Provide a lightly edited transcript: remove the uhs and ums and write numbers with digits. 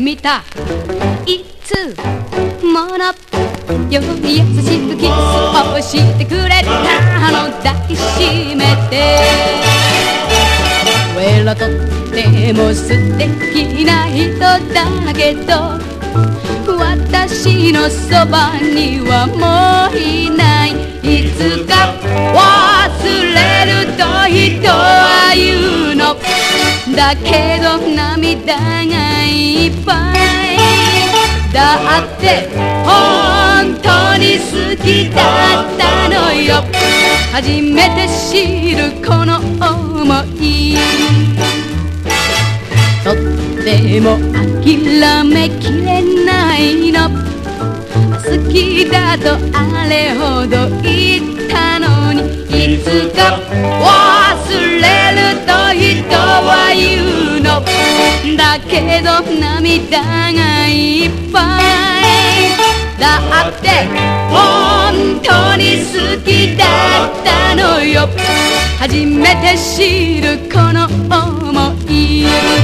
みたいつものより優しくキスをしてくれたの抱きしめてとっても素敵な人だけど私のそばにはもういないいつか忘れると人は言うのだけど涙がいっぱいだって本当に好きだったのよ初めて知るこの想いとっても諦めきれないの好きだとあれほど言ったのにいつか忘れると人は言うのだけど涙がいっぱいだって本当に好きだったのよ初めて知るこの想い